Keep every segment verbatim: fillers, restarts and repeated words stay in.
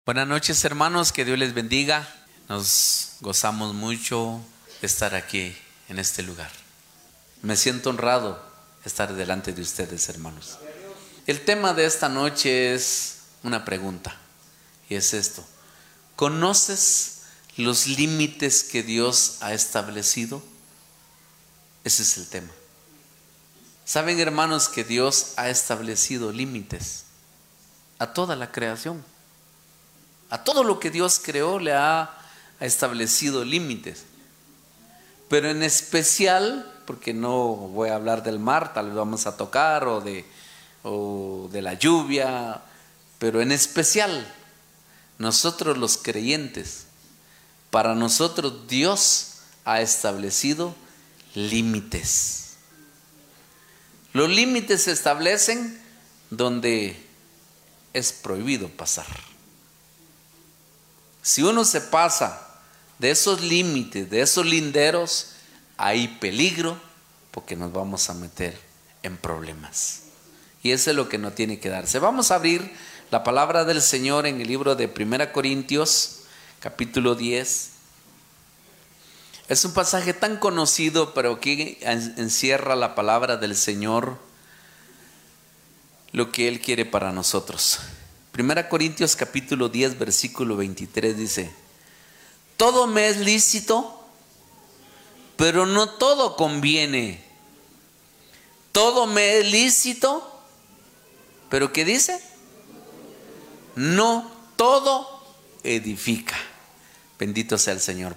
Buenas noches, hermanos, que Dios les bendiga. Nos gozamos mucho de estar aquí en este lugar. Me siento honrado de estar delante de ustedes, hermanos. El tema de esta noche es una pregunta, y es esto: ¿conoces los límites que Dios ha establecido? Ese es el tema. ¿Saben, hermanos, que Dios ha establecido límites a toda la creación? A todo lo que Dios creó le ha establecido límites. Pero en especial, porque no voy a hablar del mar, tal vez vamos a tocar, o de, o de la lluvia, pero en especial, nosotros los creyentes, para nosotros Dios ha establecido límites. Los límites se establecen donde es prohibido pasar. Si uno se pasa de esos límites, de esos linderos, hay peligro, porque nos vamos a meter en problemas. Y eso es lo que no tiene que darse. Vamos a abrir la palabra del Señor en el libro de Primera Corintios, capítulo diez. Es un pasaje tan conocido, pero que encierra la palabra del Señor, lo que Él quiere para nosotros. Primera Corintios capítulo diez, versículo veintitrés dice: todo me es lícito, pero no todo conviene. Todo me es lícito, pero ¿qué dice? No todo edifica. Bendito sea el Señor.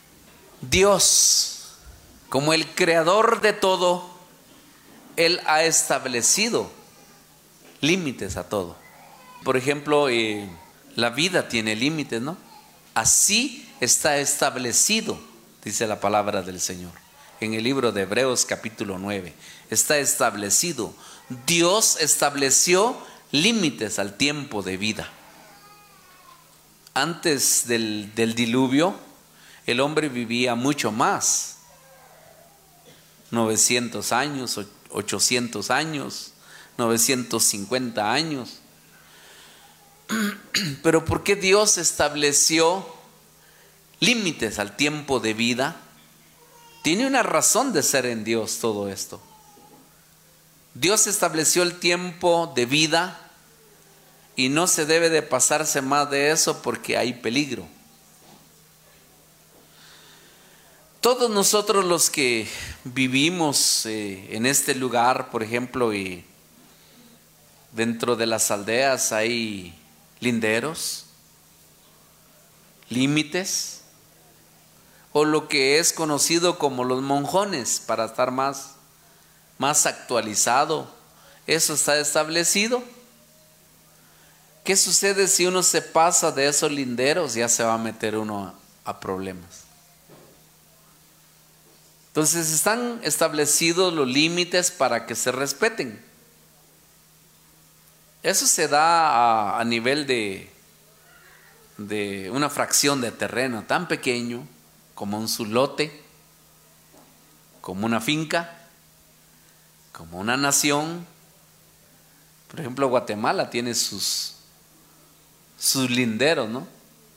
Dios, como el creador de todo, Él ha establecido límites a todo. Por ejemplo, eh, la vida tiene límites, ¿no? Así está establecido, dice la palabra del Señor. En el libro de Hebreos capítulo nueve, está establecido. Dios estableció límites al tiempo de vida. Antes del, del diluvio, el hombre vivía mucho más. novecientos años, ochocientos años, novecientos cincuenta años. Pero ¿por qué Dios estableció límites al tiempo de vida? Tiene una razón de ser en Dios todo esto. Dios estableció el tiempo de vida y no se debe de pasarse más de eso porque hay peligro. Todos nosotros los que vivimos eh, en este lugar, por ejemplo, y dentro de las aldeas hay linderos, límites, o lo que es conocido como los monjones, para estar más, más actualizado. Eso está establecido. ¿Qué sucede si uno se pasa de esos linderos? Ya se va a meter uno a, a problemas. Entonces están establecidos los límites para que se respeten. Eso se da a, a nivel de, de una fracción de terreno tan pequeño como un lote, como una finca, como una nación. Por ejemplo, Guatemala tiene sus, sus linderos, ¿no?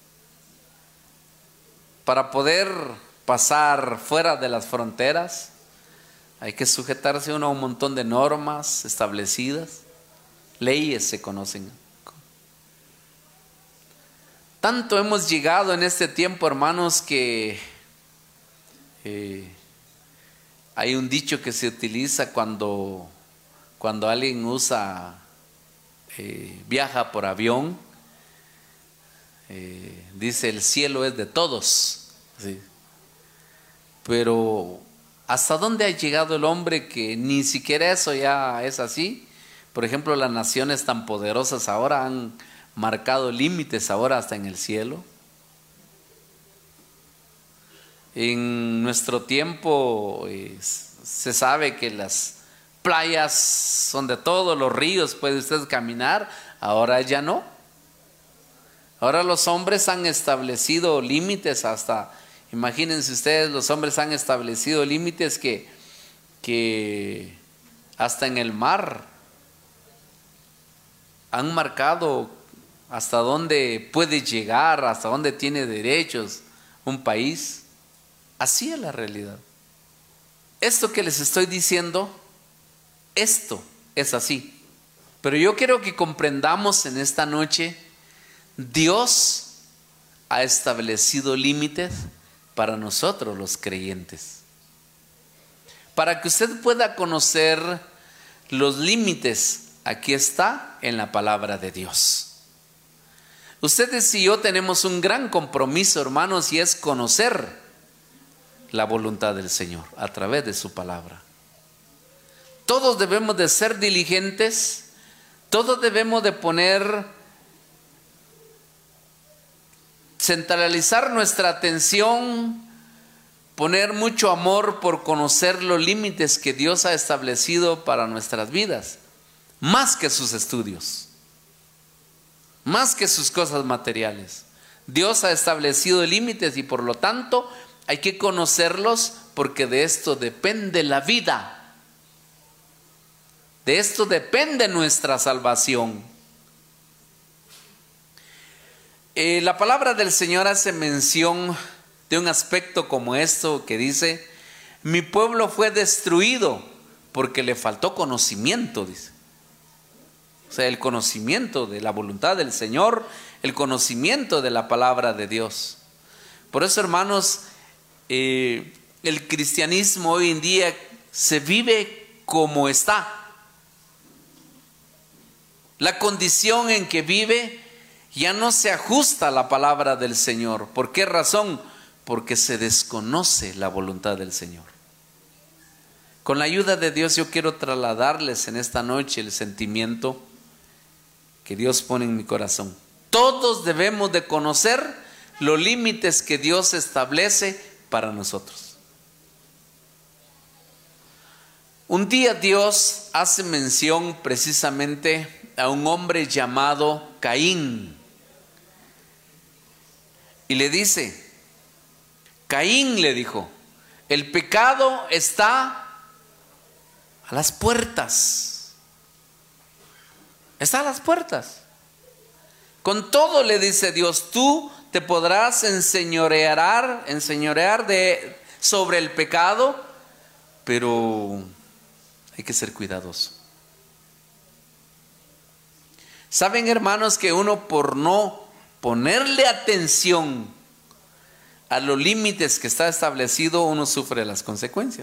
Para poder pasar fuera de las fronteras, hay que sujetarse uno a un montón de normas establecidas. Leyes se conocen. Tanto hemos llegado en este tiempo, hermanos, que eh, hay un dicho que se utiliza cuando, cuando alguien usa, eh, viaja por avión. Eh, dice: el cielo es de todos. ¿Sí? Pero ¿hasta dónde ha llegado el hombre que ni siquiera eso ya es así? Por ejemplo, las naciones tan poderosas ahora han marcado límites ahora hasta en el cielo. En nuestro tiempo eh, se sabe que las playas son de todos los ríos, puede usted caminar. Ahora ya no. Ahora los hombres han establecido límites hasta, imagínense ustedes, los hombres han establecido límites que, que hasta en el mar han marcado hasta dónde puede llegar, hasta dónde tiene derechos un país. Así es la realidad. Esto que les estoy diciendo, esto es así. Pero yo quiero que comprendamos en esta noche, Dios ha establecido límites para nosotros los creyentes. Para que usted pueda conocer los límites, aquí está en la palabra de Dios. Ustedes y yo tenemos un gran compromiso, hermanos, y es conocer la voluntad del Señor a través de su palabra. Todos debemos de ser diligentes, todos debemos de poner, centralizar nuestra atención, poner mucho amor por conocer los límites que Dios ha establecido para nuestras vidas, más que sus estudios, más que sus cosas materiales. Dios ha establecido límites y por lo tanto hay que conocerlos, porque de esto depende la vida. De esto depende nuestra salvación. Eh, la palabra del Señor hace mención de un aspecto como esto que dice: mi pueblo fue destruido porque le faltó conocimiento, dice. O sea, el conocimiento de la voluntad del Señor, el conocimiento de la palabra de Dios. Por eso, hermanos, eh, el cristianismo hoy en día se vive como está. La condición en que vive ya no se ajusta a la palabra del Señor. ¿Por qué razón? Porque se desconoce la voluntad del Señor. Con la ayuda de Dios yo quiero trasladarles en esta noche el sentimiento que Dios pone en mi corazón. Todos debemos de conocer los límites que Dios establece para nosotros. Un día Dios hace mención precisamente a un hombre llamado Caín. Y le dice, Caín le dijo, el pecado está a las puertas. Está a las puertas. Con todo le dice Dios, tú te podrás enseñorear, enseñorear de, sobre el pecado, pero hay que ser cuidadoso. Saben, hermanos, que uno por no ponerle atención a los límites que está establecido, uno sufre las consecuencias.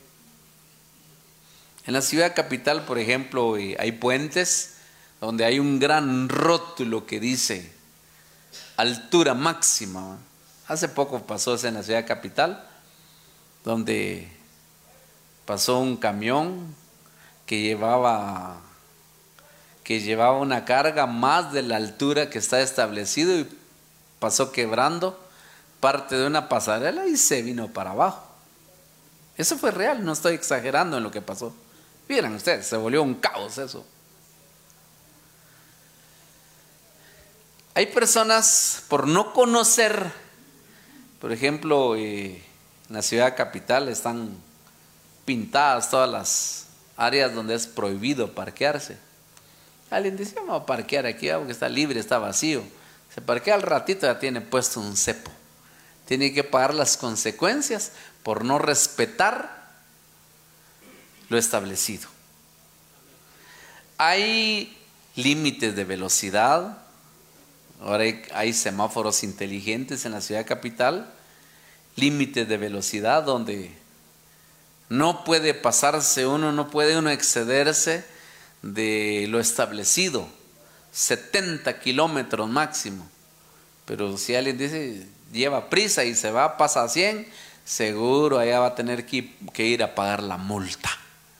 En la ciudad capital, por ejemplo, hay puentes donde hay un gran rótulo que dice altura máxima. Hace poco pasó eso en la ciudad capital, donde pasó un camión que llevaba, que llevaba una carga más de la altura que está establecido y pasó quebrando parte de una pasarela y se vino para abajo. Eso fue real, no estoy exagerando en lo que pasó. Vieran ustedes, se volvió un caos eso. Hay personas, por no conocer, por ejemplo, eh, en la ciudad capital están pintadas todas las áreas donde es prohibido parquearse. Alguien dice, vamos a parquear aquí porque está libre, está vacío. Se parquea al ratito, ya tiene puesto un cepo. Tiene que pagar las consecuencias por no respetar lo establecido. Hay límites de velocidad. Ahora hay, hay semáforos inteligentes en la ciudad capital, límites de velocidad donde no puede pasarse uno, no puede uno excederse de lo establecido, setenta kilómetros máximo. Pero si alguien dice, lleva prisa y se va, pasa a cien, seguro allá va a tener que, que ir a pagar la multa,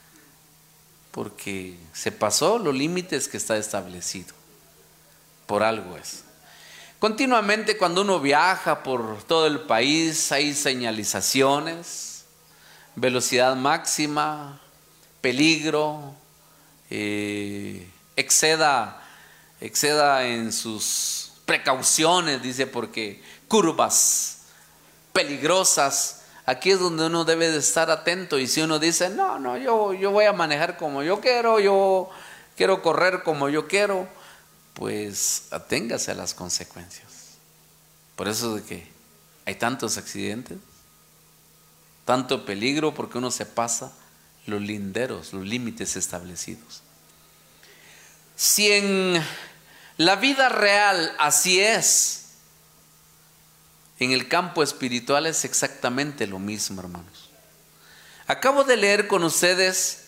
porque se pasó los límites que está establecido. Por algo es. Continuamente cuando uno viaja por todo el país hay señalizaciones, velocidad máxima, peligro, eh, exceda, exceda en sus precauciones, dice, porque curvas peligrosas. Aquí es donde uno debe de estar atento, y si uno dice, no, no, yo, yo voy a manejar como yo quiero, yo quiero correr como yo quiero, pues aténgase a las consecuencias. Por eso de que hay tantos accidentes, tanto peligro, porque uno se pasa los linderos, los límites establecidos. Si en la vida real así es, en el campo espiritual es exactamente lo mismo, hermanos. Acabo de leer con ustedes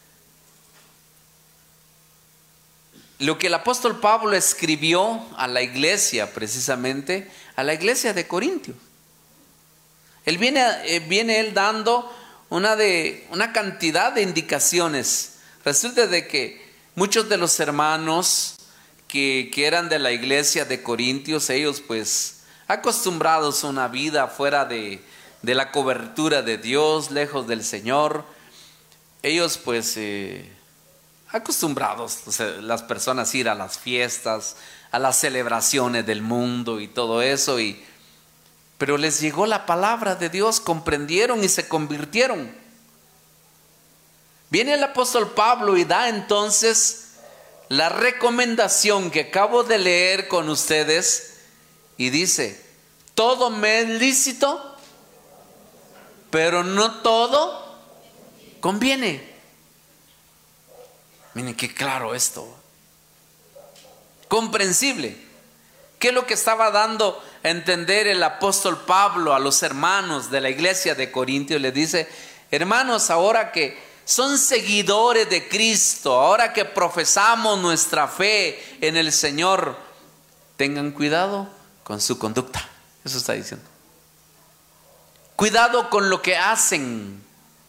lo que el apóstol Pablo escribió a la iglesia, precisamente a la iglesia de Corintios. Él viene, eh, viene él dando una, de, una cantidad de indicaciones. Resulta de que muchos de los hermanos que, que eran de la iglesia de Corintios, ellos pues acostumbrados a una vida fuera de, de la cobertura de Dios, lejos del Señor, ellos pues eh, acostumbrados, o sea, las personas ir a las fiestas, a las celebraciones del mundo y todo eso, y, pero les llegó la palabra de Dios, comprendieron y se convirtieron. Viene el apóstol Pablo y da entonces la recomendación que acabo de leer con ustedes y dice: todo me es lícito, pero no todo conviene. Miren qué claro esto, comprensible. ¿Qué es lo que estaba dando a entender el apóstol Pablo a los hermanos de la iglesia de Corintios? Les dice: hermanos, ahora que son seguidores de Cristo, ahora que profesamos nuestra fe en el Señor, tengan cuidado con su conducta. Eso está diciendo. Cuidado con lo que hacen.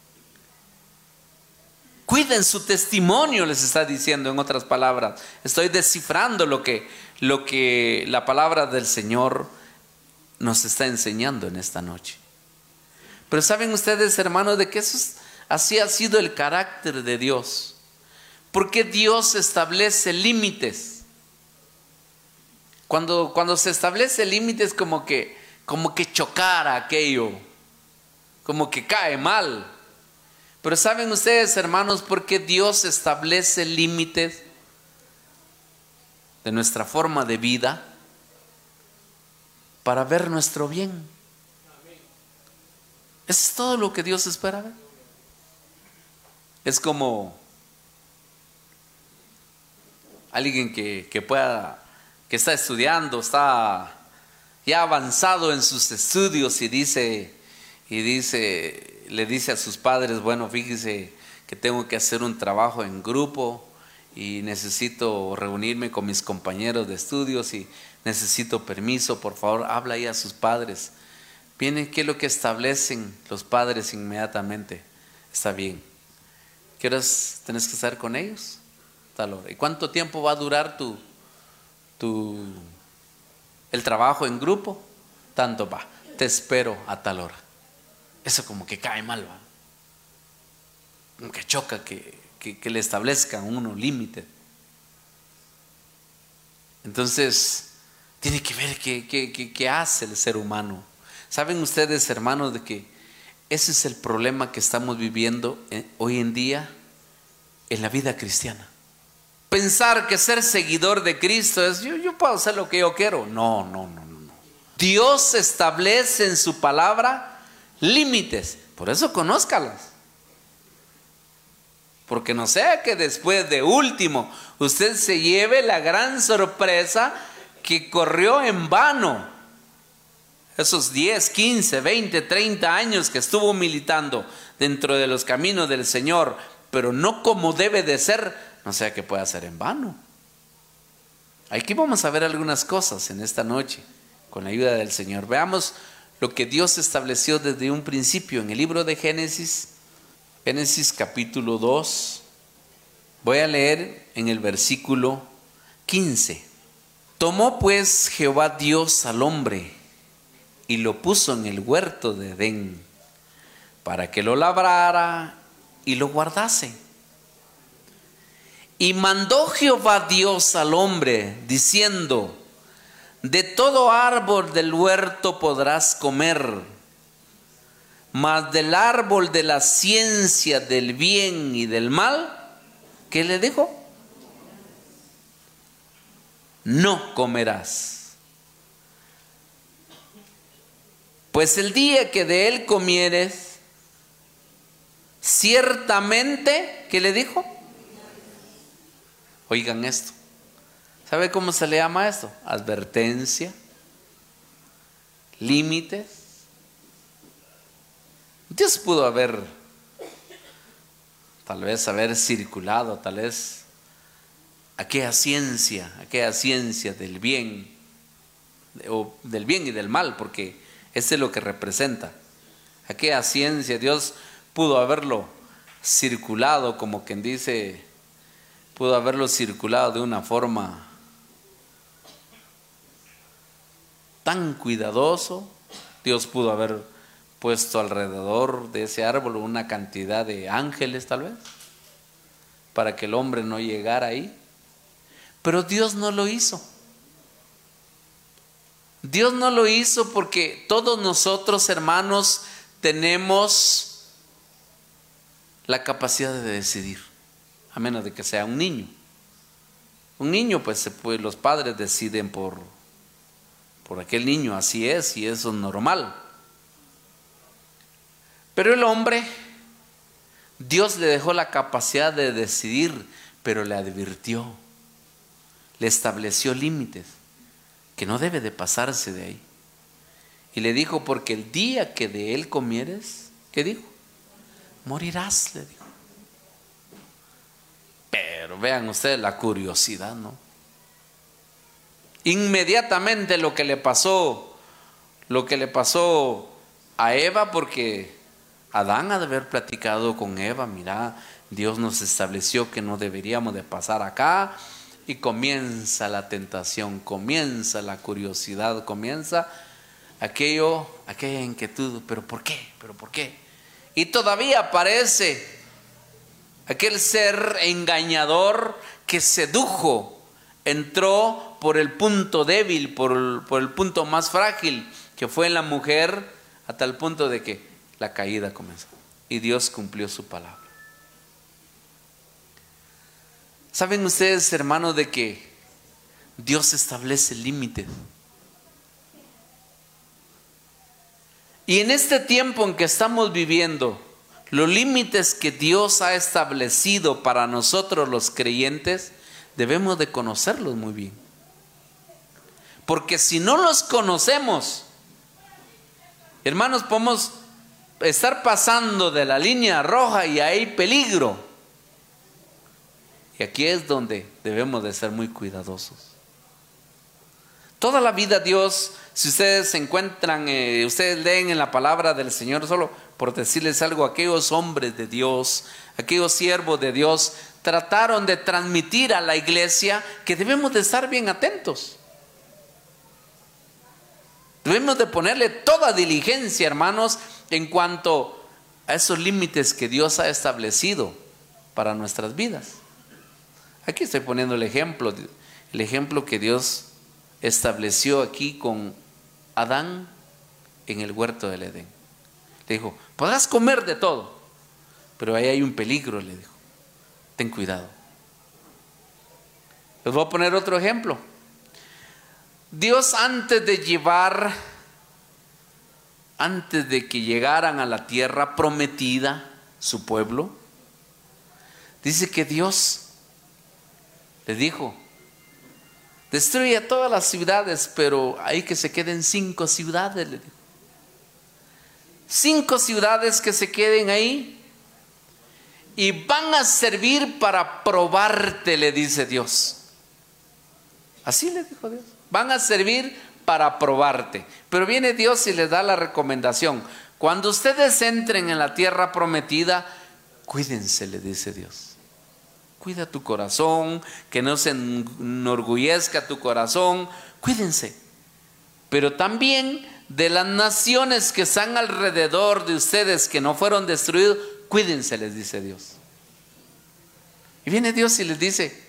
Cuiden su testimonio, les está diciendo, en otras palabras. Estoy descifrando lo que, lo que la palabra del Señor nos está enseñando en esta noche. Pero saben ustedes, hermanos, de que eso es, así ha sido el carácter de Dios. Porque Dios establece límites. Cuando, cuando se establece límites, como que, como que chocara aquello, como que cae mal. Pero saben ustedes, hermanos, por qué Dios establece límites de nuestra forma de vida, para ver nuestro bien. Eso es todo lo que Dios espera ver. Es como alguien que, que pueda, que está estudiando, está ya avanzado en sus estudios y dice, y dice, le dice a sus padres: bueno, fíjese que tengo que hacer un trabajo en grupo y necesito reunirme con mis compañeros de estudios y necesito permiso, por favor, habla ahí a sus padres. Viene, ¿qué es lo que establecen los padres inmediatamente? Está bien. ¿Qué horas tenés que estar con ellos? Tal hora. ¿Y cuánto tiempo va a durar tu, tu, el trabajo en grupo? Tanto va. Te espero a tal hora. Eso como que cae mal, ¿va? Como que choca que, que, que le establezcan unos límites. Entonces, tiene que ver qué, qué, qué, qué hace el ser humano. ¿Saben ustedes, hermanos, de que ese es el problema que estamos viviendo en, hoy en día en la vida cristiana? Pensar que ser seguidor de Cristo es yo, yo puedo hacer lo que yo quiero. No, no, no, no. Dios establece en su palabra límites. Por eso conózcalas. Porque no sea que después de último usted se lleve la gran sorpresa que corrió en vano esos diez, quince, veinte, treinta años que estuvo militando dentro de los caminos del Señor, pero no como debe de ser, no sea que pueda ser en vano. Aquí vamos a ver algunas cosas en esta noche con la ayuda del Señor. Veamos lo que Dios estableció desde un principio en el libro de Génesis. Génesis capítulo dos. Voy a leer en el versículo quince. Tomó pues Jehová Dios al hombre y lo puso en el huerto de Edén para que lo labrara y lo guardase. Y mandó Jehová Dios al hombre diciendo: de todo árbol del huerto podrás comer, mas del árbol de la ciencia del bien y del mal, ¿qué le dijo? no comerás. Pues el día que de él comieres, ciertamente, ¿qué le dijo? Oigan esto. ¿Sabe cómo se le llama esto? Advertencia, límites. Dios pudo haber, tal vez haber circulado, tal vez aquella ciencia, aquella ciencia del bien, o del bien y del mal, porque ese es lo que representa. Aquella ciencia, Dios pudo haberlo circulado, como quien dice, pudo haberlo circulado de una forma tan cuidadoso. Dios pudo haber puesto alrededor de ese árbol una cantidad de ángeles, tal vez, para que el hombre no llegara ahí. Pero Dios no lo hizo. Dios no lo hizo porque todos nosotros, hermanos, tenemos la capacidad de decidir, a menos de que sea un niño. Un niño, pues, pues los padres deciden por, por aquel niño, así es, y eso es normal. Pero el hombre, Dios le dejó la capacidad de decidir, pero le advirtió, le estableció límites, que no debe de pasarse de ahí. Y le dijo, porque el día que de él comieres, ¿qué dijo? Morirás, le dijo. Pero vean ustedes la curiosidad, ¿no? Inmediatamente lo que le pasó, lo que le pasó a Eva, porque Adán ha de haber platicado con Eva, mira, Dios nos estableció que no deberíamos de pasar acá, y comienza la tentación, comienza la curiosidad, comienza aquello, aquella inquietud, pero ¿por qué? ¿Pero por qué? Y todavía aparece aquel ser engañador que sedujo, entró por el punto débil, por el, por el punto más frágil, que fue en la mujer, a tal punto de que la caída comenzó. Y Dios cumplió su palabra. ¿Saben ustedes, hermanos, de que Dios establece límites? Y en este tiempo en que estamos viviendo, los límites que Dios ha establecido para nosotros los creyentes, debemos de conocerlos muy bien. Porque si no los conocemos, hermanos, podemos estar pasando de la línea roja y hay peligro. Y aquí es donde debemos de ser muy cuidadosos. Toda la vida Dios, si ustedes se encuentran, eh, ustedes leen en la palabra del Señor, solo por decirles algo, aquellos hombres de Dios, aquellos siervos de Dios, trataron de transmitir a la iglesia que debemos de estar bien atentos. Debemos de ponerle toda diligencia, hermanos, en cuanto a esos límites que Dios ha establecido para nuestras vidas. Aquí estoy poniendo el ejemplo, el ejemplo que Dios estableció aquí con Adán en el huerto del Edén. Le dijo, podrás comer de todo, pero ahí hay un peligro, le dijo. Ten cuidado. Les voy a poner otro ejemplo. Dios, antes de llevar, antes de que llegaran a la tierra prometida, su pueblo, dice que Dios les dijo, destruye todas las ciudades, pero hay que se queden cinco ciudades, le dijo. Cinco ciudades que se queden ahí y van a servir para probarte, le dice Dios. Así le dijo Dios. Van a servir para probarte. Pero viene Dios y les da la recomendación. Cuando ustedes entren en la tierra prometida, cuídense, le dice Dios. Cuida tu corazón, que no se enorgullezca tu corazón. Cuídense. Pero también de las naciones que están alrededor de ustedes, que no fueron destruidos, cuídense, les dice Dios. Y viene Dios y les dice,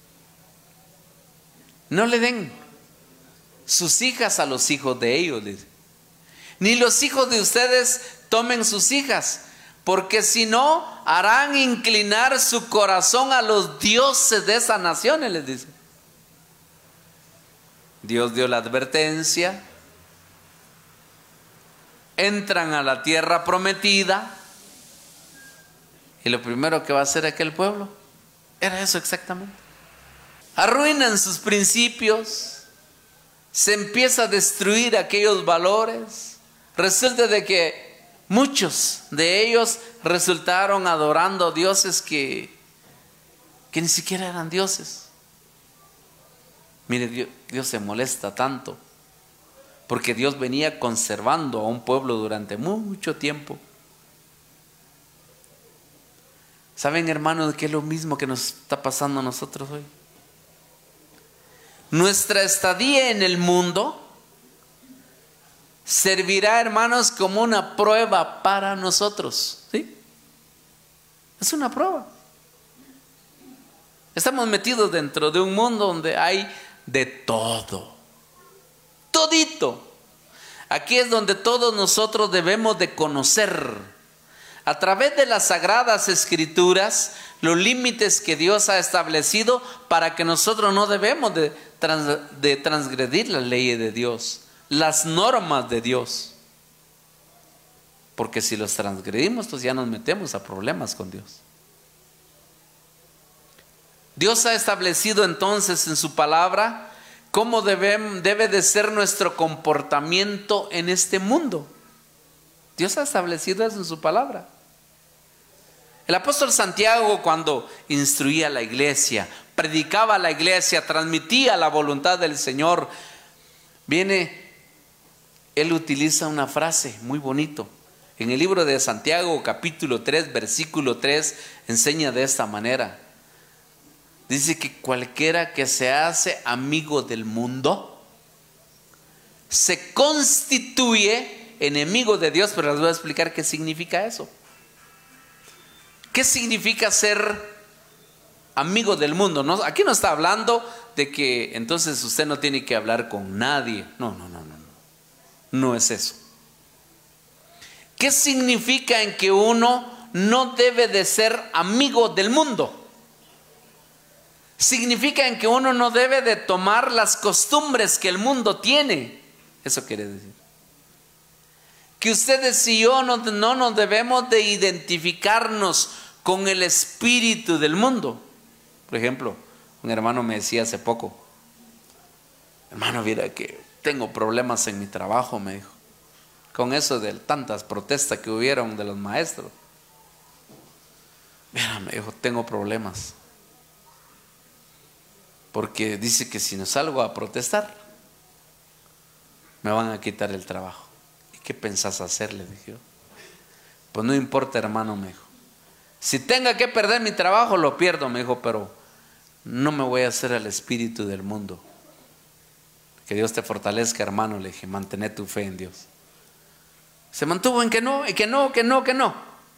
no le den sus hijas a los hijos de ellos, ni los hijos de ustedes tomen sus hijas, porque si no harán inclinar su corazón a los dioses de esas naciones, les dice. Dios dio la advertencia, entran a la tierra prometida y lo primero que va a hacer aquel pueblo era eso exactamente. Arruinan sus principios, se empieza a destruir aquellos valores. Resulta de que muchos de ellos resultaron adorando dioses que, que ni siquiera eran dioses. Mire, Dios, Dios se molesta tanto porque Dios venía conservando a un pueblo durante mucho tiempo. ¿Saben, hermanos, qué es lo mismo que nos está pasando a nosotros hoy? Nuestra estadía en el mundo servirá, hermanos, como una prueba para nosotros. ¿Sí? Es una prueba. Estamos metidos dentro de un mundo donde hay de todo. Todito. Aquí es donde todos nosotros debemos de conocer, a través de las sagradas escrituras, los límites que Dios ha establecido para que nosotros no debemos de, trans, de transgredir las leyes de Dios, las normas de Dios. Porque si los transgredimos, pues ya nos metemos a problemas con Dios. Dios ha establecido entonces en su palabra cómo debe, debe de ser nuestro comportamiento en este mundo. Dios ha establecido eso en su palabra. El apóstol Santiago, cuando instruía a la iglesia, predicaba a la iglesia, transmitía la voluntad del Señor, viene, él utiliza una frase muy bonito. En el libro de Santiago, capítulo tres, versículo tres, enseña de esta manera. Dice que cualquiera que se hace amigo del mundo se constituye enemigo de Dios. Pero les voy a explicar qué significa eso. ¿Qué significa ser amigo del mundo? No, aquí no está hablando de que entonces usted no tiene que hablar con nadie. No, no, no, no, no. No es eso. ¿Qué significa en que uno no debe de ser amigo del mundo? Significa en que uno no debe de tomar las costumbres que el mundo tiene. Eso quiere decir que ustedes y yo no, no nos debemos de identificarnos con el espíritu del mundo. Por ejemplo, un hermano me decía hace poco: hermano, mira que tengo problemas en mi trabajo, me dijo, con eso de tantas protestas que hubieron de los maestros. Mira, me dijo, tengo problemas. Porque dice que si no salgo a protestar, me van a quitar el trabajo. ¿Y qué pensás hacer?, le dije yo. Pues no importa, hermano, me dijo. Si tenga que perder mi trabajo, lo pierdo, me dijo, pero no me voy a hacer al espíritu del mundo. Que Dios te fortalezca, hermano, le dije, mantén tu fe en Dios. Se mantuvo en que no, y que no, que no, que no.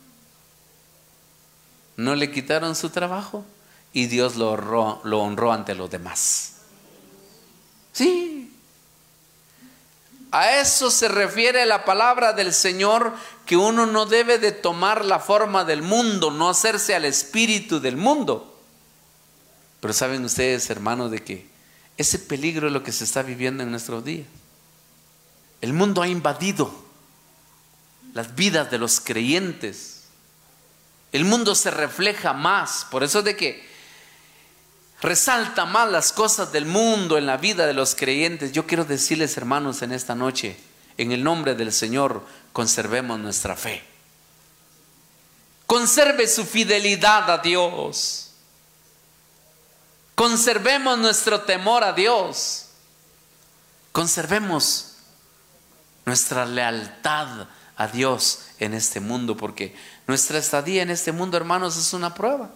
No le quitaron su trabajo. Y Dios lo honró, lo honró ante los demás. Sí. A eso se refiere la palabra del Señor, que uno no debe de tomar la forma del mundo, no hacerse al espíritu del mundo. Pero saben ustedes, hermanos, de que ese peligro es lo que se está viviendo en nuestros días. El mundo ha invadido las vidas de los creyentes. El mundo se refleja más, por eso es de que resalta más las cosas del mundo en la vida de los creyentes. Yo quiero decirles, hermanos, en esta noche, en el nombre del Señor, conservemos nuestra fe. Conserve su fidelidad a Dios. Conservemos nuestro temor a Dios. Conservemos nuestra lealtad a Dios en este mundo, porque nuestra estadía en este mundo, hermanos, es una prueba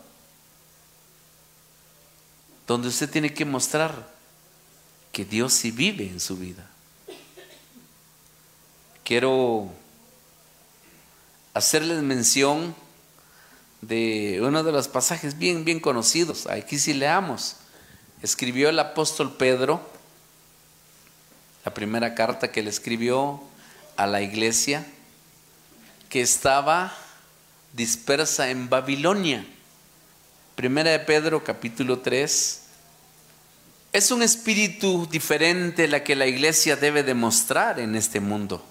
donde usted tiene que mostrar que Dios sí vive en su vida. Quiero hacerles mención de uno de los pasajes bien, bien conocidos. Aquí sí leamos. Escribió el apóstol Pedro, la primera carta que le escribió a la iglesia que estaba dispersa en Babilonia. Primera de Pedro, capítulo tres, Es un espíritu diferente la que la iglesia debe demostrar en este mundo.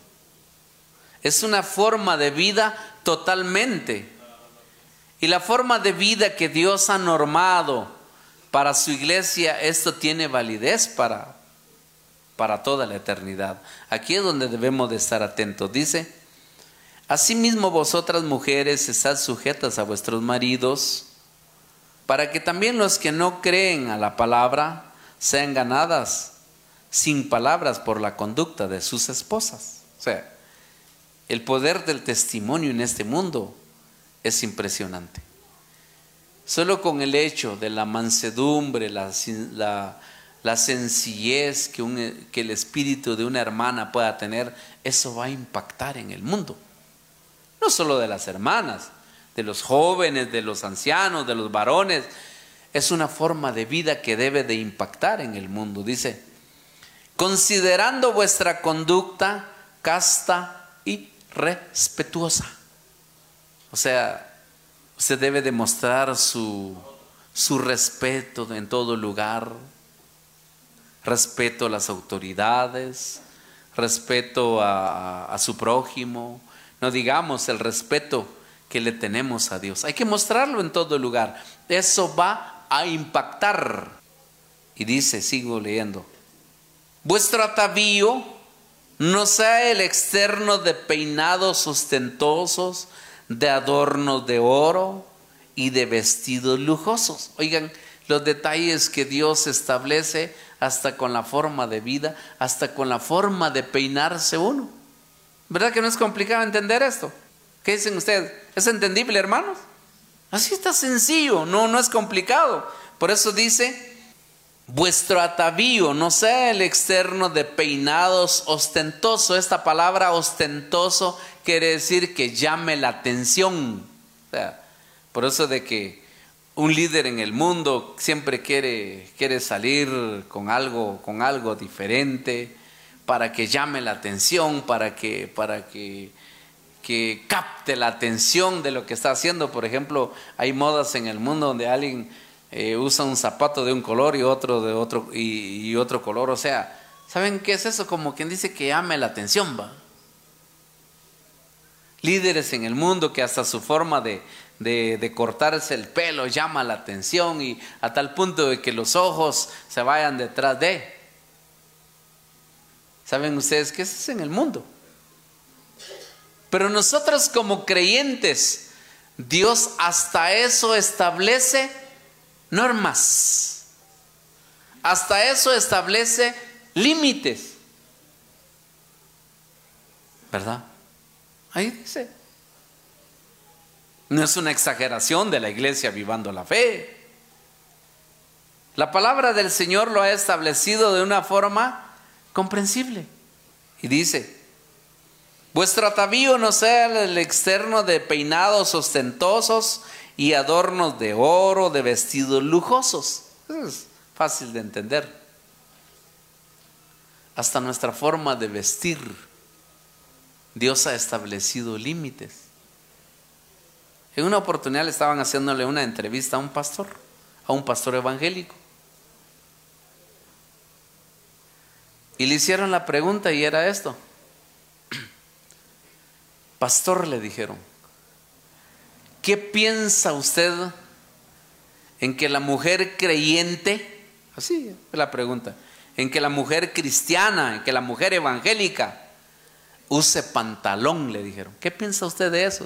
Es una forma de vida totalmente. Y la forma de vida que Dios ha normado para su iglesia, esto tiene validez para, para toda la eternidad. Aquí es donde debemos de estar atentos. Dice: asimismo vosotras mujeres estad sujetas a vuestros maridos, para que también los que no creen a la palabra sean ganadas sin palabras por la conducta de sus esposas. O sea, el poder del testimonio en este mundo es impresionante. Solo con el hecho de la mansedumbre, la, la, la sencillez que, un, que el espíritu de una hermana pueda tener, eso va a impactar en el mundo. No solo de las hermanas, de los jóvenes, de los ancianos, de los varones. Es una forma de vida que debe de impactar en el mundo. Dice: considerando vuestra conducta casta y respetuosa. O sea, usted debe demostrar su, su respeto en todo lugar. Respeto a las autoridades, respeto a, a, a su prójimo. No digamos el respeto que le tenemos a Dios. Hay que mostrarlo en todo lugar. Eso va a impactar. Y dice, sigo leyendo: vuestro atavío no sea el externo de peinados ostentosos, de adornos de oro y de vestidos lujosos. Oigan los detalles que Dios establece hasta con la forma de vida, hasta con la forma de peinarse uno. ¿Verdad que no es complicado entender esto? ¿Qué dicen ustedes? ¿Es entendible, hermanos? Así está sencillo, no, no es complicado. Por eso dice: vuestro atavío no sea el externo de peinados ostentoso. Esta palabra ostentoso quiere decir que llame la atención. O sea, por eso de que un líder en el mundo siempre quiere, quiere salir con algo, con algo diferente, para que llame la atención, para que, para que que capte la atención de lo que está haciendo. Por ejemplo, hay modas en el mundo donde alguien eh, usa un zapato de un color y otro de otro y, y otro color. O sea, ¿saben qué es eso? Como quien dice que llame la atención, va. Líderes en el mundo que hasta su forma de, de, de cortarse el pelo llama la atención, y a tal punto de que los ojos se vayan detrás de. ¿Saben ustedes qué es eso en el mundo? Pero nosotros como creyentes, Dios hasta eso establece normas. Hasta eso establece límites. ¿Verdad? Ahí dice. No es una exageración de la iglesia Avivando la Fe. La palabra del Señor lo ha establecido de una forma comprensible. Y dice: vuestro atavío no sea el externo de peinados ostentosos y adornos de oro, de vestidos lujosos. Eso es fácil de entender. Hasta nuestra forma de vestir, Dios ha establecido límites. En una oportunidad le estaban haciéndole una entrevista a un pastor, a un pastor evangélico. Y le hicieron la pregunta y era esto: pastor, le dijeron, ¿qué piensa usted en que la mujer creyente, así es la pregunta, en que la mujer cristiana, en que la mujer evangélica use pantalón? Le dijeron. ¿Qué piensa usted de eso?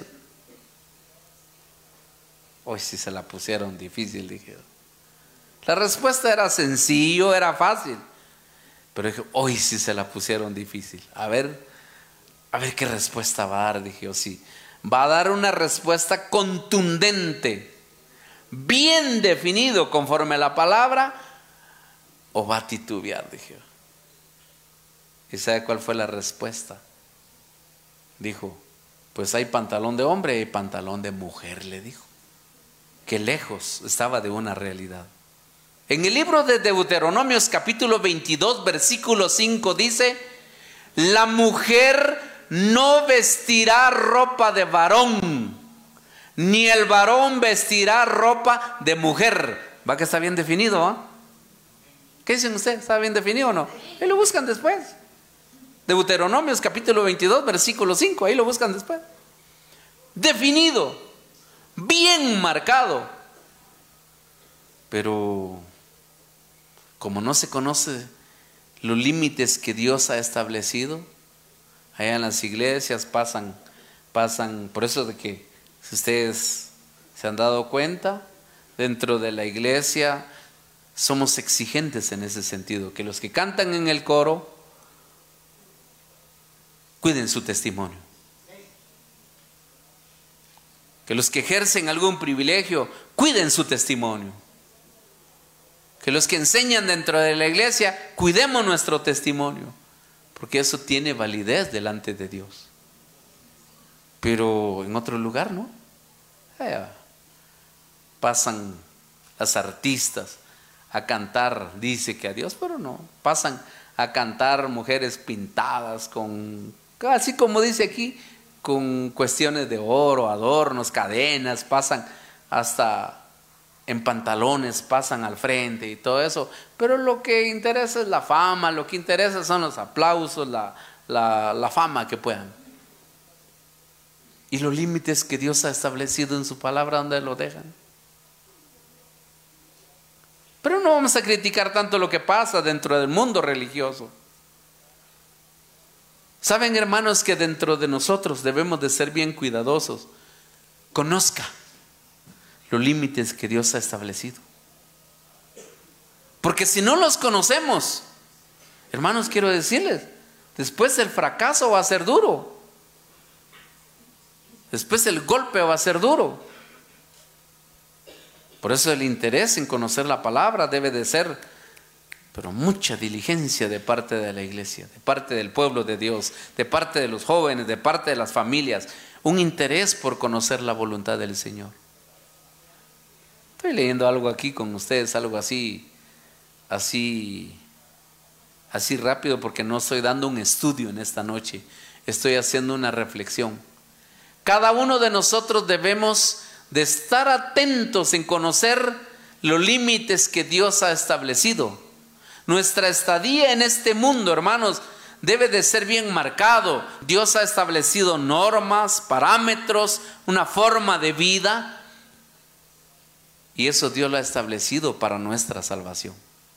Hoy sí se la pusieron difícil, dijeron. La respuesta era sencillo, era fácil, pero dije, hoy sí se la pusieron difícil. A ver, a ver qué respuesta va a dar. Dije, oh, sí, va a dar una respuesta contundente, bien definido conforme a la palabra, o va a titubear, dije. ¿Y sabe cuál fue la respuesta? Dijo, pues hay pantalón de hombre y hay pantalón de mujer, le dijo. Que lejos estaba de una realidad. En el libro de Deuteronomios capítulo veintidós versículo cinco dice: la mujer no vestirá ropa de varón, ni el varón vestirá ropa de mujer. ¿Va que está bien definido? ¿eh? ¿Qué dicen ustedes? ¿Está bien definido o no? Ahí lo buscan después. Deuteronomios capítulo veintidós, versículo cinco, ahí lo buscan después. Definido, bien marcado. Pero como no se conoce los límites que Dios ha establecido, allá en las iglesias pasan, pasan, por eso de que si ustedes se han dado cuenta, dentro de la iglesia somos exigentes en ese sentido, que los que cantan en el coro cuiden su testimonio, que los que ejercen algún privilegio cuiden su testimonio, que los que enseñan dentro de la iglesia cuidemos nuestro testimonio, porque eso tiene validez delante de Dios. Pero en otro lugar no. Eh, pasan las artistas a cantar, dice que a Dios, pero no, pasan a cantar mujeres pintadas con, así como dice aquí, con cuestiones de oro, adornos, cadenas, pasan hasta en pantalones, pasan al frente y todo eso, pero lo que interesa es la fama, lo que interesa son los aplausos, la, la, la fama que puedan. Y los límites que Dios ha establecido en su palabra, ¿dónde lo dejan? Pero no vamos a criticar tanto lo que pasa dentro del mundo religioso. Saben, hermanos, que dentro de nosotros debemos de ser bien cuidadosos. Conozca los límites que Dios ha establecido. Porque si no los conocemos, hermanos, quiero decirles, después el fracaso va a ser duro. Después el golpe va a ser duro. Por eso el interés en conocer la palabra debe de ser, pero mucha diligencia de parte de la iglesia, de parte del pueblo de Dios, de parte de los jóvenes, de parte de las familias. Un interés por conocer la voluntad del Señor. Estoy leyendo algo aquí con ustedes, algo así, así, así rápido, porque no estoy dando un estudio en esta noche. Estoy haciendo una reflexión. Cada uno de nosotros debemos de estar atentos en conocer los límites que Dios ha establecido. Nuestra estadía en este mundo, hermanos, debe de ser bien marcado. Dios ha establecido normas, parámetros, una forma de vida, y eso Dios lo ha establecido para nuestra salvación.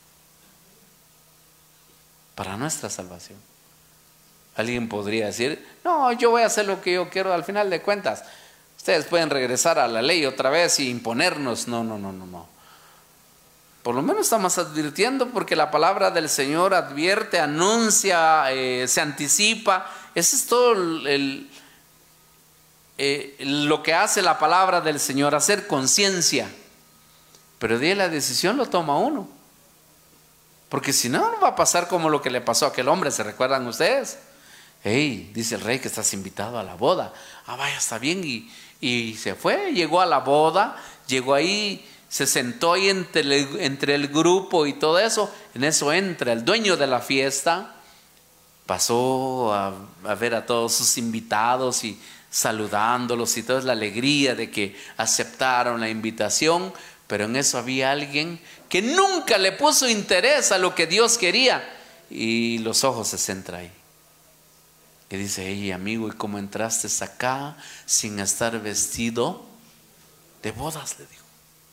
Para nuestra salvación. Alguien podría decir, no, yo voy a hacer lo que yo quiero. Al final de cuentas, ustedes pueden regresar a la ley otra vez y imponernos. No, no, no, no, no. Por lo menos estamos advirtiendo, porque la palabra del Señor advierte, anuncia, eh, se anticipa. Ese es todo el, el, eh, lo que hace la palabra del Señor, hacer conciencia. Pero de ahí la decisión lo toma uno. Porque si no, no va a pasar como lo que le pasó a aquel hombre. ¿Se recuerdan ustedes? Hey, dice el rey que estás invitado a la boda. Ah, vaya, está bien. Y, y se fue, llegó a la boda, llegó ahí, se sentó ahí entre el, entre el grupo y todo eso. En eso entra el dueño de la fiesta. Pasó a, a ver a todos sus invitados y saludándolos y toda la alegría de que aceptaron la invitación. Pero en eso había alguien que nunca le puso interés a lo que Dios quería. Y los ojos se centran ahí. Y dice, hey amigo, ¿y cómo entraste acá sin estar vestido de bodas? Le dijo.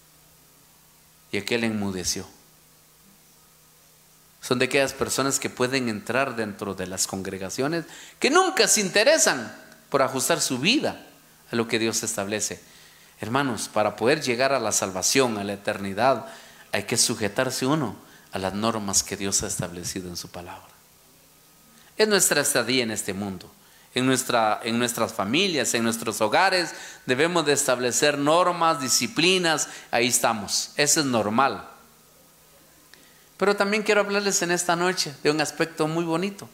Y aquel enmudeció. Son de aquellas personas que pueden entrar dentro de las congregaciones, que nunca se interesan por ajustar su vida a lo que Dios establece. Hermanos, para poder llegar a la salvación, a la eternidad, hay que sujetarse uno a las normas que Dios ha establecido en su palabra. Es nuestra estadía en este mundo, en, nuestra, en nuestras familias, en nuestros hogares. Debemos de establecer normas, disciplinas. Ahí estamos, eso es normal. Pero también quiero hablarles en esta noche de un aspecto muy bonito.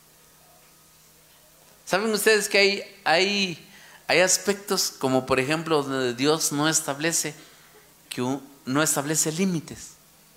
¿Saben ustedes que hay, hay, hay aspectos como, por ejemplo, donde Dios no establece, que un, no establece límites?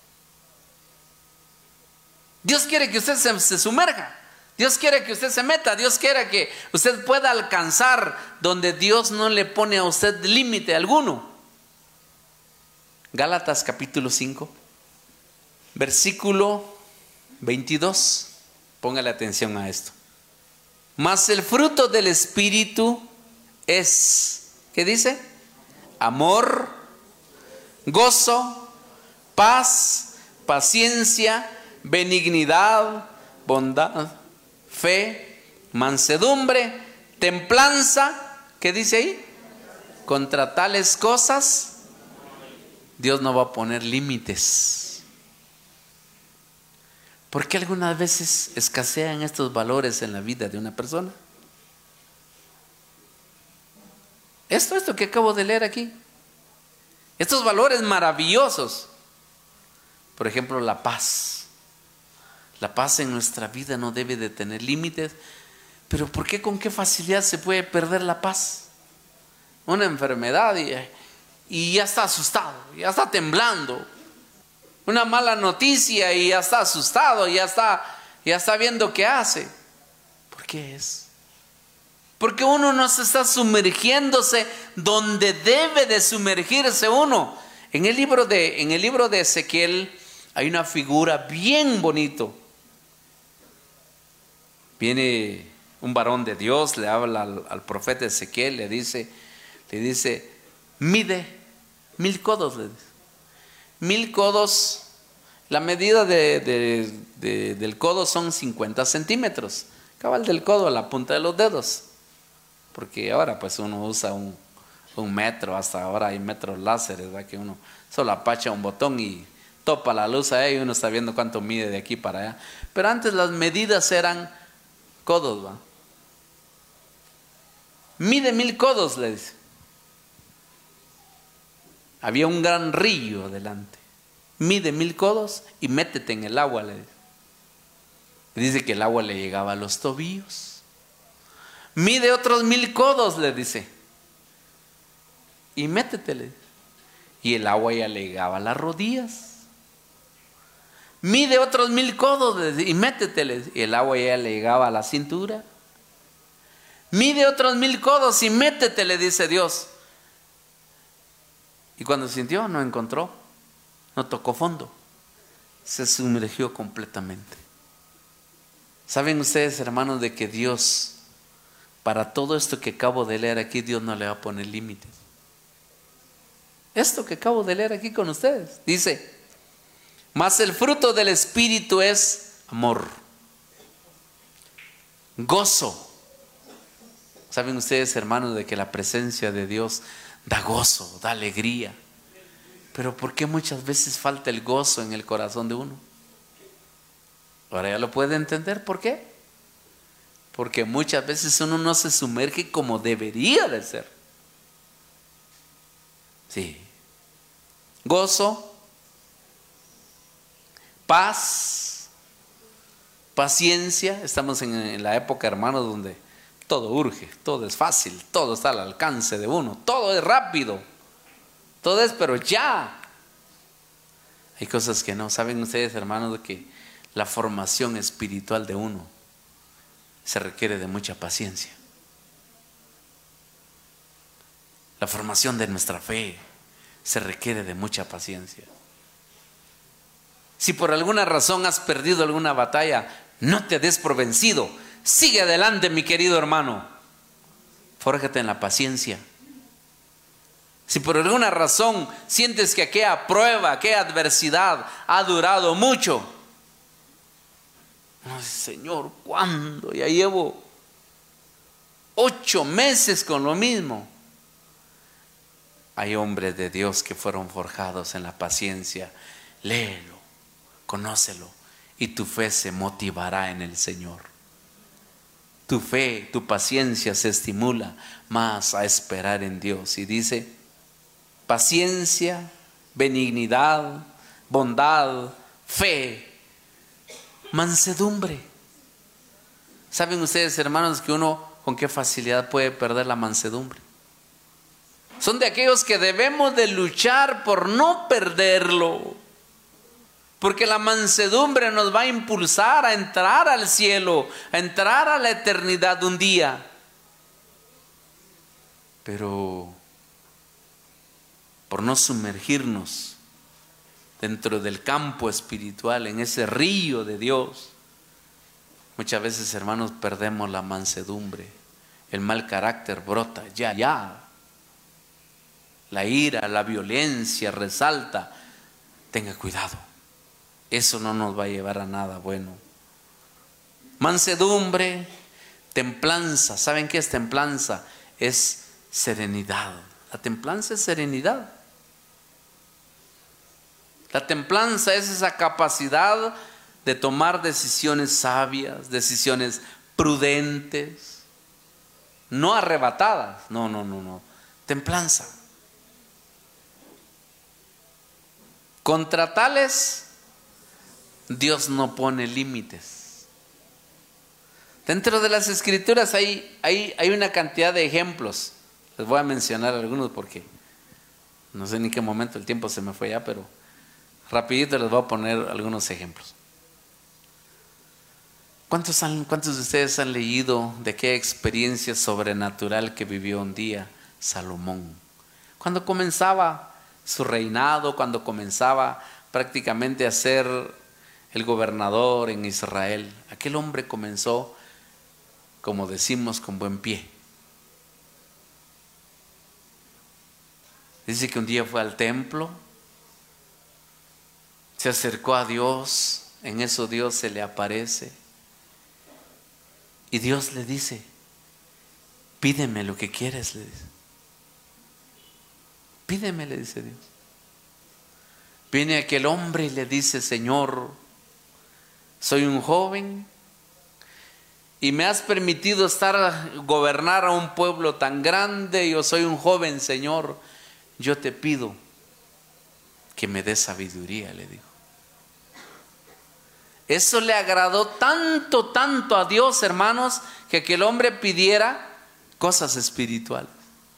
Dios quiere que usted se, se sumerja. Dios quiere que usted se meta. Dios quiere que usted pueda alcanzar donde Dios no le pone a usted límite alguno. Gálatas capítulo cinco. Versículo veintidós. Póngale atención a esto. Mas el fruto del Espíritu es, ¿qué dice? Amor, gozo, paz, paciencia, benignidad, bondad, fe, mansedumbre, templanza. ¿Qué dice ahí? Contra tales cosas Dios no va a poner límites. ¿Por qué algunas veces escasean estos valores en la vida de una persona? Esto, esto que acabo de leer aquí. Estos valores maravillosos. Por ejemplo, la paz. La paz en nuestra vida no debe de tener límites. Pero ¿por qué, con qué facilidad se puede perder la paz? Una enfermedad y, y ya está asustado, ya está temblando. Una mala noticia y ya está asustado, ya está, ya está viendo qué hace. ¿Por qué es? Porque uno no se está sumergiéndose donde debe de sumergirse uno. En el libro de, en el libro de Ezequiel hay una figura bien bonito. Viene un varón de Dios, le habla al, al profeta Ezequiel, le dice, le dice, mide mil codos, le dice. Mil codos, la medida de, de, de, del codo son cincuenta centímetros. Cabal del codo a la punta de los dedos. Porque ahora pues uno usa un, un metro, hasta ahora hay metros láseres, ¿verdad? Que uno solo apacha un botón y topa la luz ahí y uno está viendo cuánto mide de aquí para allá. Pero antes las medidas eran codos, ¿va? Mide mil codos, le dice. Había un gran río delante. Mide mil codos y métete en el agua, le dice. Dice que el agua le llegaba a los tobillos. Mide otros mil codos, le dice. Y métete, le dice. Y el agua ya le llegaba a las rodillas. Mide otros mil codos, le dice, y métete, le dice. Y el agua ya le llegaba a la cintura. Mide otros mil codos y métete, le dice Dios. Y cuando sintió, no encontró, no tocó fondo, se sumergió completamente. ¿Saben ustedes, hermanos, de que Dios, para todo esto que acabo de leer aquí, Dios no le va a poner límites? Esto que acabo de leer aquí con ustedes, dice, mas el fruto del Espíritu es amor, gozo. ¿Saben ustedes, hermanos, de que la presencia de Dios da gozo, da alegría? Pero ¿por qué muchas veces falta el gozo en el corazón de uno? Ahora ya lo puede entender. ¿Por qué? Porque muchas veces uno no se sumerge como debería de ser. Sí. Gozo, paz, paciencia. Estamos en, en la época, hermanos, donde todo urge, todo es fácil, todo está al alcance de uno, todo es rápido, todo es pero ya. Hay cosas que no. ¿Saben ustedes, hermanos, de que la formación espiritual de uno se requiere de mucha paciencia? La formación de nuestra fe se requiere de mucha paciencia. Si por alguna razón has perdido alguna batalla, no te des por vencido. Sigue adelante, mi querido hermano. Fórjate en la paciencia. Si por alguna razón sientes que aquella prueba, aquella adversidad ha durado mucho, no, Señor, ¿cuándo? Ya llevo ocho meses con lo mismo. Hay hombres de Dios que fueron forjados en la paciencia. Léelo, conócelo, y tu fe se motivará en el Señor. Tu fe, tu paciencia se estimula más a esperar en Dios. Y dice, paciencia, benignidad, bondad, fe, mansedumbre. ¿Saben ustedes, hermanos, que uno con qué facilidad puede perder la mansedumbre? Son de aquellos que debemos de luchar por no perderlo. Porque la mansedumbre nos va a impulsar a entrar al cielo, a entrar a la eternidad un día. Pero por no sumergirnos dentro del campo espiritual, en ese río de Dios, muchas veces, hermanos, perdemos la mansedumbre. El mal carácter brota, ya, ya. La ira, la violencia resalta. Tenga cuidado. Eso no nos va a llevar a nada bueno. Mansedumbre, templanza. ¿Saben qué es templanza? Es serenidad. La templanza es serenidad. La templanza es esa capacidad de tomar decisiones sabias, decisiones prudentes, no arrebatadas. No, no, no, no. Templanza. Contra tales, Dios no pone límites. Dentro de las Escrituras hay, hay, hay una cantidad de ejemplos. Les voy a mencionar algunos porque no sé ni en qué momento el tiempo se me fue ya, pero rapidito les voy a poner algunos ejemplos. ¿Cuántos, han, ¿Cuántos de ustedes han leído de qué experiencia sobrenatural que vivió un día Salomón? Cuando comenzaba su reinado, cuando comenzaba prácticamente a ser el gobernador en Israel, aquel hombre comenzó, como decimos, con buen pie. Dice que un día fue al templo, se acercó a Dios, en eso Dios se le aparece y Dios le dice: pídeme lo que quieres, le dice. Pídeme, le dice Dios. Viene aquel hombre y le dice: Señor, soy un joven y me has permitido estar, gobernar a un pueblo tan grande. Yo soy un joven, Señor. Yo te pido que me des sabiduría, le dijo. Eso le agradó tanto, tanto a Dios, hermanos, que aquel hombre pidiera cosas espirituales.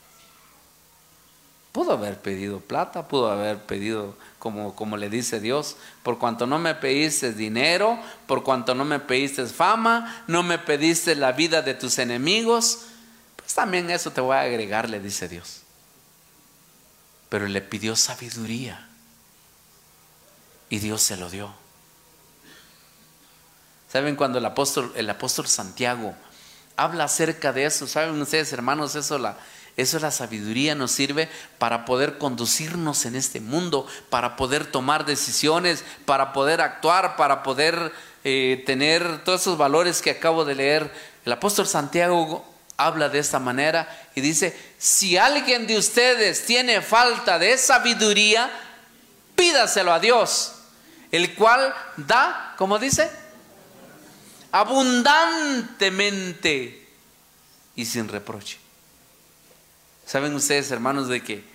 Pudo haber pedido plata, pudo haber pedido, como, como le dice Dios: por cuanto no me pediste dinero, por cuanto no me pediste fama, no me pediste la vida de tus enemigos, pues también eso te voy a agregar, le dice Dios. Pero le pidió sabiduría y Dios se lo dio. ¿Saben cuando el apóstol, el apóstol Santiago habla acerca de eso? ¿Saben ustedes, hermanos? Eso la... Eso, la sabiduría nos sirve para poder conducirnos en este mundo, para poder tomar decisiones, para poder actuar, para poder eh, tener todos esos valores que acabo de leer. El apóstol Santiago habla de esta manera y dice: si alguien de ustedes tiene falta de sabiduría, pídaselo a Dios, el cual da, ¿cómo dice? Abundantemente y sin reproche. ¿Saben ustedes, hermanos, de que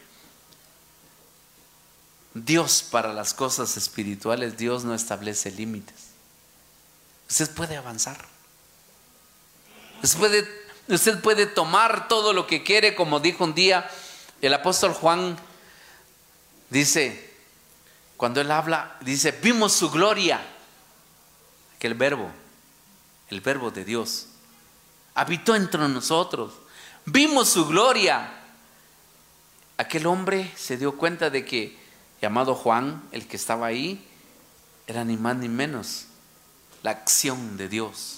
Dios, para las cosas espirituales, Dios no establece límites? Usted puede avanzar. Usted puede, usted puede tomar todo lo que quiere, como dijo un día el apóstol Juan. Dice, cuando él habla, dice: vimos su gloria. Aquel verbo, el verbo de Dios, habitó entre nosotros. Vimos su gloria. Aquel hombre se dio cuenta de que, llamado Juan, el que estaba ahí, era ni más ni menos la acción de Dios.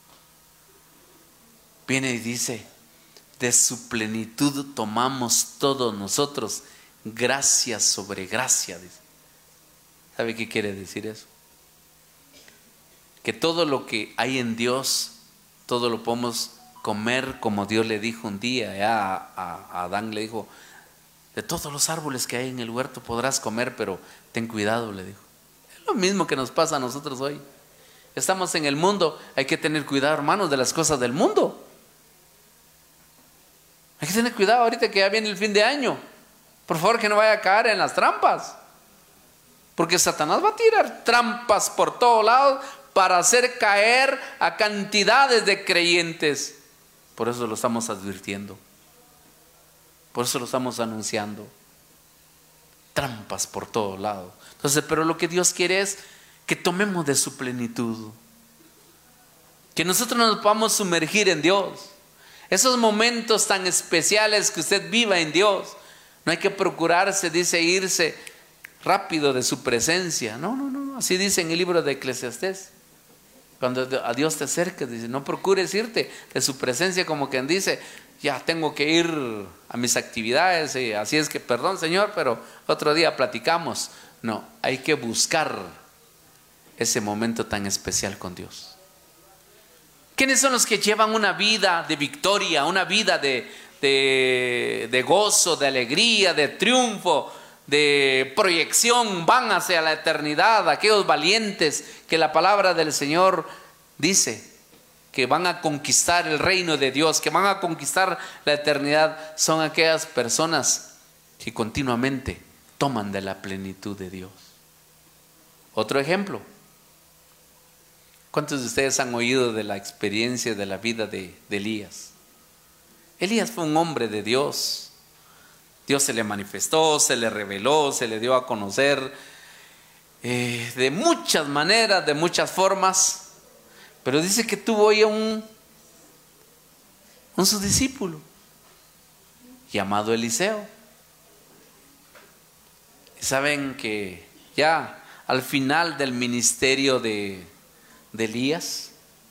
Viene y dice: de su plenitud tomamos todos nosotros gracia sobre gracia. Dice. ¿Sabe qué quiere decir eso? Que todo lo que hay en Dios, todo lo podemos comer, como Dios le dijo un día a, a, a Adán, le dijo: de todos los árboles que hay en el huerto podrás comer, pero ten cuidado, le dijo. Es lo mismo que nos pasa a nosotros hoy. Estamos en el mundo, hay que tener cuidado, hermanos, de las cosas del mundo. Hay que tener cuidado ahorita que ya viene el fin de año. Por favor, que no vaya a caer en las trampas, porque Satanás va a tirar trampas por todos lados para hacer caer a cantidades de creyentes. Por eso lo estamos advirtiendo. Por eso lo estamos anunciando. Trampas por todos lados. Entonces, pero lo que Dios quiere es que tomemos de su plenitud. Que nosotros nos podamos sumergir en Dios. Esos momentos tan especiales que usted viva en Dios. No hay que procurarse, dice, irse rápido de su presencia. No, no, no, así dice en el libro de Eclesiastés. Cuando a Dios te acerques, dice, no procures irte de su presencia como quien dice, ya tengo que ir a mis actividades, y así es que perdón Señor, pero otro día platicamos. No, hay que buscar ese momento tan especial con Dios. ¿Quiénes son los que llevan una vida de victoria, una vida de, de, de gozo, de alegría, de triunfo, de proyección? Van hacia la eternidad, aquellos valientes que la palabra del Señor dice que van a conquistar el reino de Dios, que van a conquistar la eternidad. Son aquellas personas que continuamente toman de la plenitud de Dios. Otro ejemplo. ¿Cuántos de ustedes han oído de la experiencia de la vida de, de Elías? Elías fue un hombre de Dios. Dios se le manifestó, se le reveló, se le dio a conocer eh, de muchas maneras, de muchas formas. Pero dice que tuvo ahí un, un su discípulo llamado Eliseo. Y saben que ya al final del ministerio de, de Elías,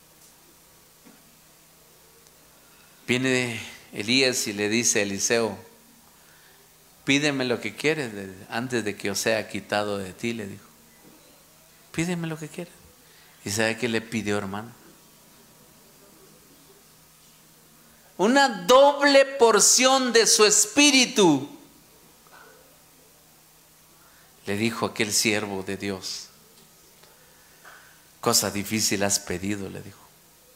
viene Elías y le dice a Eliseo, pídeme lo que quieres antes de que yo sea quitado de ti, le dijo. Pídeme lo que quieres. ¿Y sabe qué le pidió, hermano? Una doble porción de su espíritu. Le dijo aquel siervo de Dios. Cosa difícil has pedido, le dijo.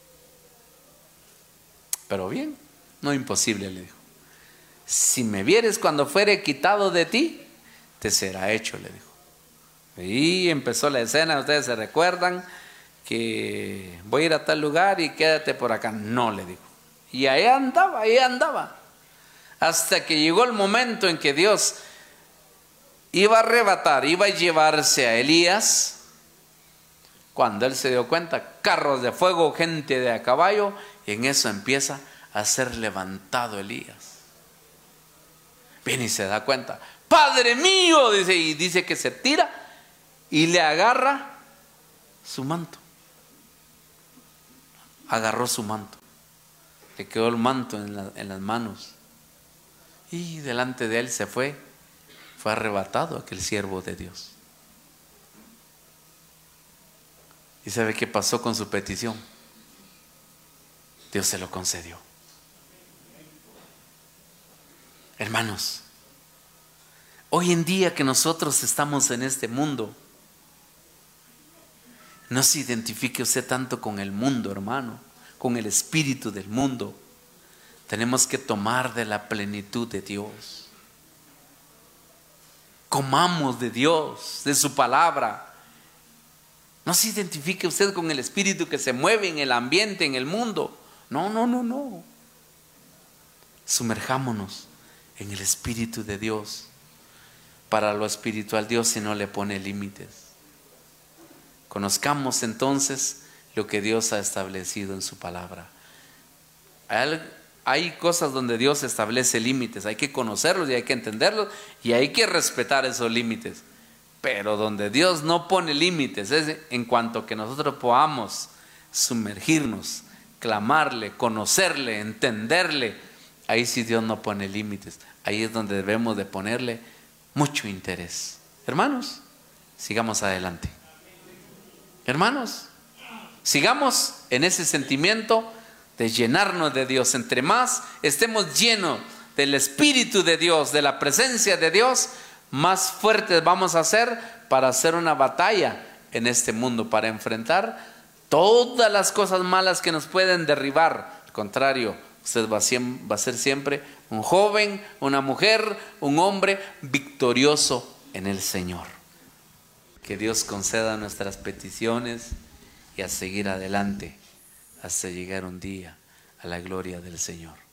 Pero bien, no imposible, le dijo. Si me vieres cuando fuere quitado de ti, te será hecho, le dijo. Y empezó la escena, ustedes se recuerdan, que voy a ir a tal lugar y quédate por acá. No, le dijo. Y ahí andaba, ahí andaba. Hasta que llegó el momento en que Dios iba a arrebatar, iba a llevarse a Elías. Cuando él se dio cuenta, carros de fuego, gente de a caballo, y en eso empieza a ser levantado Elías. Viene y se da cuenta, Padre mío, dice, y dice que se tira y le agarra su manto. Agarró su manto, le quedó el manto en, la, en las manos, y delante de él se fue, fue arrebatado aquel siervo de Dios. ¿Y sabe qué pasó con su petición? Dios se lo concedió. Hermanos, hoy en día que nosotros estamos en este mundo, no se identifique usted tanto con el mundo, hermano, con el espíritu del mundo. Tenemos que tomar de la plenitud de Dios. Comamos de Dios, de su palabra. No se identifique usted con el espíritu que se mueve en el ambiente, en el mundo. No, no, no, no. Sumerjámonos en el espíritu de Dios. Para lo espiritual Dios si no le pone límites. Conozcamos entonces lo que Dios ha establecido en su palabra. Hay, hay cosas donde Dios establece límites, hay que conocerlos y hay que entenderlos y hay que respetar esos límites. Pero donde Dios no pone límites es en cuanto que nosotros podamos sumergirnos, clamarle, conocerle, entenderle. Ahí sí Dios no pone límites. Ahí es donde debemos de ponerle mucho interés. Hermanos, sigamos adelante. Hermanos, sigamos en ese sentimiento de llenarnos de Dios. Entre más estemos llenos del Espíritu de Dios, de la presencia de Dios, más fuertes vamos a ser para hacer una batalla en este mundo, para enfrentar todas las cosas malas que nos pueden derribar. Al contrario, usted va a, va a ser siempre un joven, una mujer, un hombre victorioso en el Señor. Que Dios conceda nuestras peticiones y a seguir adelante hasta llegar un día a la gloria del Señor.